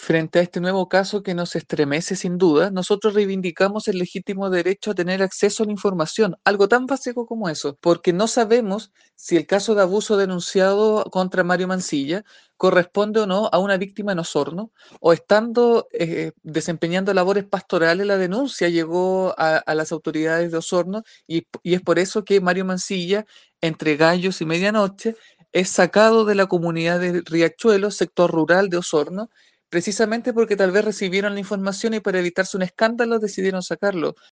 Frente a este nuevo caso que nos estremece sin duda, nosotros reivindicamos el legítimo derecho a tener acceso a la información, algo tan básico como eso, porque no sabemos si el caso de abuso denunciado contra Mario Mancilla corresponde o no a una víctima en Osorno, o estando desempeñando labores pastorales, la denuncia llegó a las autoridades de Osorno y es por eso que Mario Mancilla, entre gallos y medianoche, es sacado de la comunidad de Riachuelo, sector rural de Osorno, precisamente porque tal vez recibieron la información y para evitarse un escándalo decidieron sacarlo.